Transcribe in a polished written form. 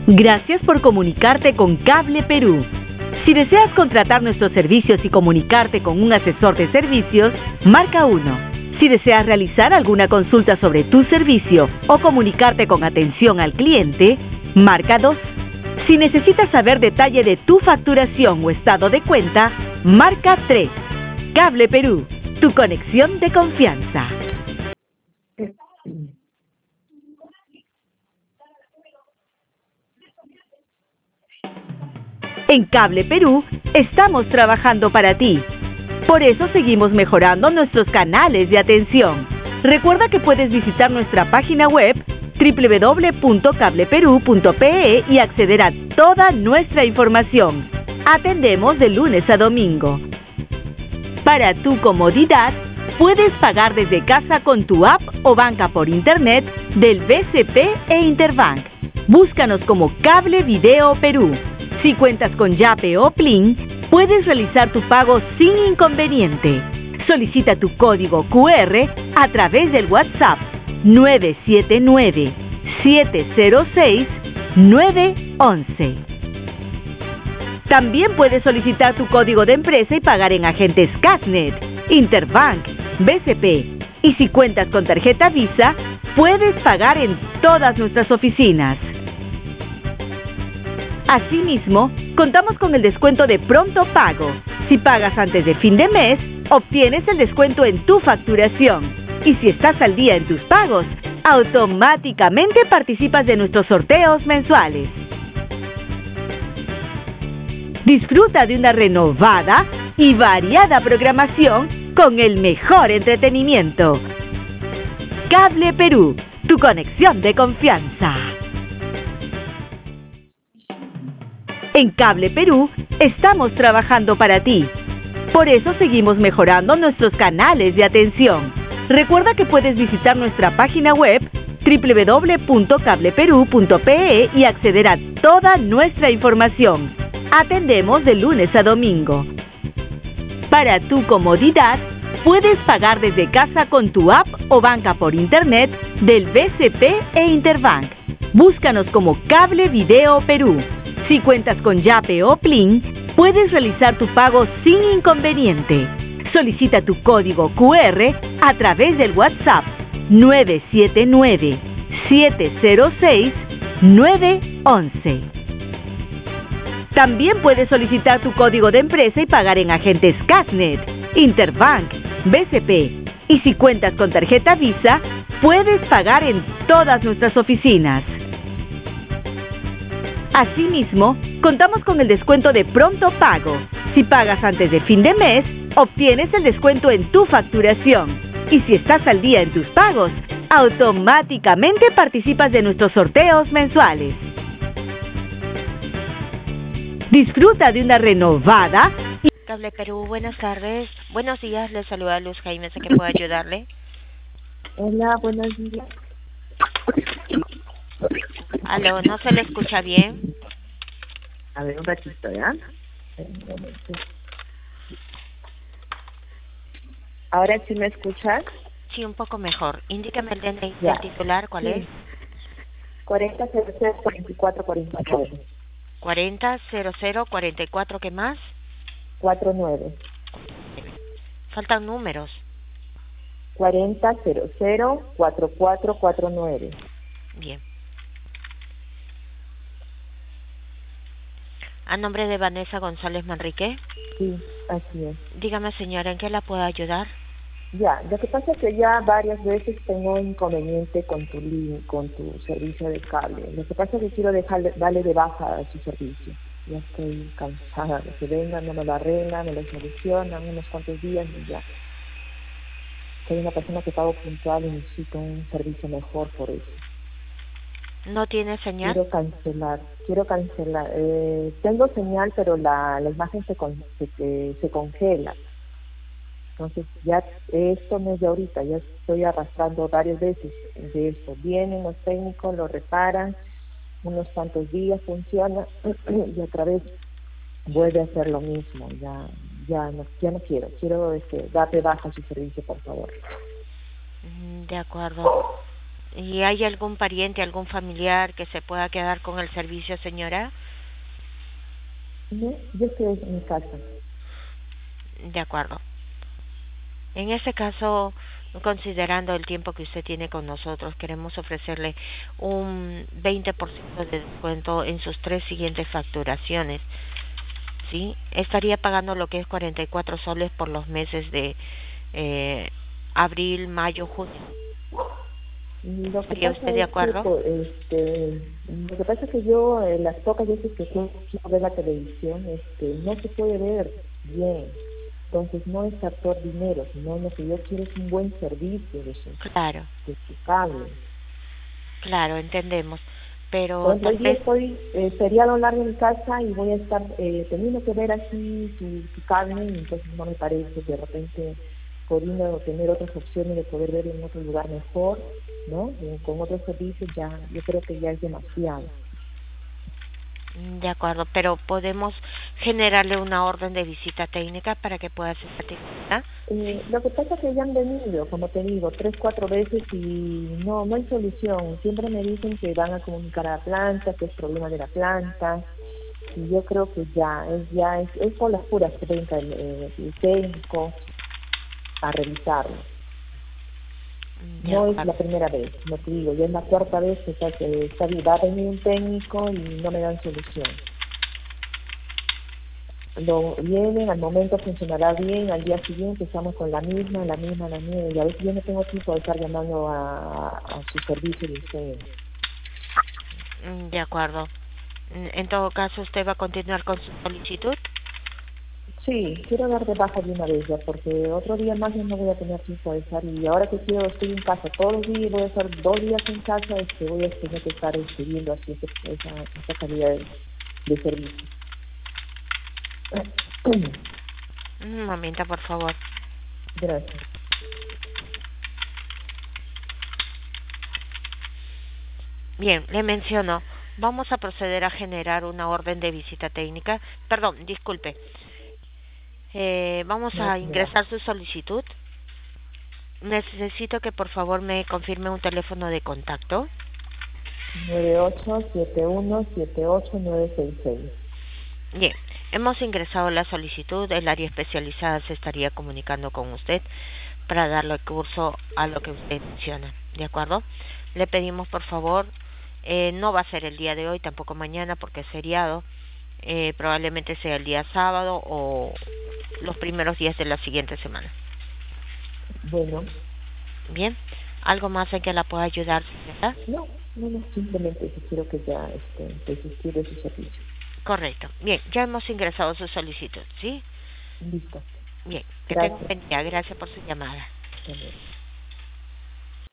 Gracias por comunicarte con Cable Perú. Si deseas contratar nuestros servicios y comunicarte con un asesor de servicios, marca 1. Si deseas realizar alguna consulta sobre tu servicio o comunicarte con atención al cliente, marca 2. Si necesitas saber detalle de tu facturación o estado de cuenta, marca 3. Cable Perú, tu conexión de confianza. En Cable Perú estamos trabajando para ti. Por eso seguimos mejorando nuestros canales de atención. Recuerda que puedes visitar nuestra página web www.cableperú.pe y acceder a toda nuestra información. Atendemos de lunes a domingo. Para tu comodidad, puedes pagar desde casa con tu app o banca por internet del BCP e Interbank. Búscanos como Cable Video Perú. Si cuentas con Yape o Plin, puedes realizar tu pago sin inconveniente. Solicita tu código QR a través del WhatsApp 979-706-911. También puedes solicitar tu código de empresa y pagar en agentes Casnet, Interbank, BCP. Y si cuentas con tarjeta Visa, puedes pagar en todas nuestras oficinas. Asimismo, contamos con el descuento de pronto pago. Si pagas antes de fin de mes, obtienes el descuento en tu facturación. Y si estás al día en tus pagos, automáticamente participas de nuestros sorteos mensuales. Disfruta de una renovada y variada programación con el mejor entretenimiento. Cable Perú, tu conexión de confianza. En Cable Perú estamos trabajando para ti. Por eso seguimos mejorando nuestros canales de atención. Recuerda que puedes visitar nuestra página web www.cableperú.pe y acceder a toda nuestra información. Atendemos de lunes a domingo. Para tu comodidad, puedes pagar desde casa con tu app o banca por internet del BCP e Interbank. Búscanos como Cable Video Perú. Si cuentas con Yape o Plin, puedes realizar tu pago sin inconveniente. Solicita tu código QR a través del WhatsApp 979-706-911. También puedes solicitar tu código de empresa y pagar en agentes Casnet, Interbank, BCP. Y si cuentas con tarjeta Visa, puedes pagar en todas nuestras oficinas. Asimismo, contamos con el descuento de pronto pago. Si pagas antes de fin de mes, obtienes el descuento en tu facturación. Y si estás al día en tus pagos, automáticamente participas de nuestros sorteos mensuales. Disfruta de una renovada y... Cable Perú, buenas tardes. Buenos días, les saluda Luz Jaime, ¿en qué puedo ayudarle? Hola, buenos días. Aló, ¿no se le escucha bien? A ver, un ratito, ¿ya? ¿Ahora sí me escuchas? Sí, un poco mejor. Indícame el DNI del titular, ¿cuál es? 40004449. 400044, ¿qué más? 49. Faltan números. 40004449. Bien. ¿A nombre de Vanessa González Manrique? Sí, así es. Dígame, señora, ¿en qué la puedo ayudar? Ya, lo que pasa es que ya varias veces tengo inconveniente con con tu servicio de cable. Lo que pasa es que quiero darle de baja a su servicio. Ya estoy cansada de que vengan, no me lo arreglan, me lo solucionan unos cuantos días y ya. Soy una persona que pago puntual y necesito un servicio mejor por eso. ¿No tiene señal? Quiero cancelar. Tengo señal, pero la imagen se congela. Entonces ya esto no es de ahorita, ya estoy arrastrando varias veces de esto. Vienen los técnicos, lo reparan, unos cuantos días funciona y otra vez vuelve a hacer lo mismo. Ya no quiero darte baja su servicio, por favor. De acuerdo. ¿Y hay algún pariente, algún familiar que se pueda quedar con el servicio, señora? No, yo estoy en mi casa. De acuerdo. En ese caso, considerando el tiempo que usted tiene con nosotros, queremos ofrecerle un 20% de descuento en sus 3 siguientes facturaciones. ¿Sí? Estaría pagando lo que es 44 soles por los meses de abril, mayo, junio. Lo que ¿Estaría pasa usted de es que, acuerdo? lo que pasa es que yo, las pocas veces que quiero ver la televisión, no se puede ver bien. Entonces no es por dinero, sino lo que yo quiero es un buen servicio Claro, de su cable. claro, entendemos. Por Pero ejemplo, tal hoy día vez, estoy feriado largo en casa y voy a estar teniendo que ver así su cable, y entonces no me parece que de repente pudiendo tener otras opciones de poder ver en otro lugar mejor, ¿no? Con otros servicios ya, yo creo que ya es demasiado. de acuerdo, pero podemos generarle una orden de visita técnica para que pueda ser satisfecha. Sí. Lo que pasa es que ya han venido, como te digo, 3, 4 veces y no hay solución. Siempre me dicen que van a comunicar a la planta, que es problema de la planta. Y yo creo que es por las puras que venga el técnico a revisarlo. De No es la acuerdo. primera vez, como te digo, ya es la 4.ª vez que va a venir un técnico y no me dan solución. Lo vienen, al momento funcionará bien, al día siguiente estamos con la misma, y a veces yo no tengo tiempo de estar llamando a su servicio de ustedes. De acuerdo. En todo caso, ¿usted va a continuar con su solicitud? Sí, quiero dar de baja de una vez ya, porque otro día más yo no voy a tener tiempo de estar, y ahora que estoy en casa todos los días, voy a estar 2 días en casa, voy a tener que estar viendo así esa calidad de servicio. Un momento, por favor. Gracias. Bien, le menciono. Vamos a proceder a generar una orden de visita técnica. Perdón, disculpe. Vamos No, a gracias. ingresar su solicitud. Necesito que por favor me confirme un teléfono de contacto. 9871789666. Bien, hemos ingresado la solicitud. El área especializada se estaría comunicando con usted para darle curso a lo que usted menciona. ¿De acuerdo? Le pedimos por favor, no va a ser el día de hoy, tampoco mañana porque es feriado. Probablemente sea el día sábado o los primeros días de la siguiente semana. Bueno, Bien, ¿algo más en que la pueda ayudar, señora? no, simplemente eso, quiero que ya desistir de su servicio. Correcto. Bien, ya hemos ingresado su solicitud, ¿sí? Listo. Bien, que tenga un Gracias. buen día. Gracias por su llamada. Hasta luego.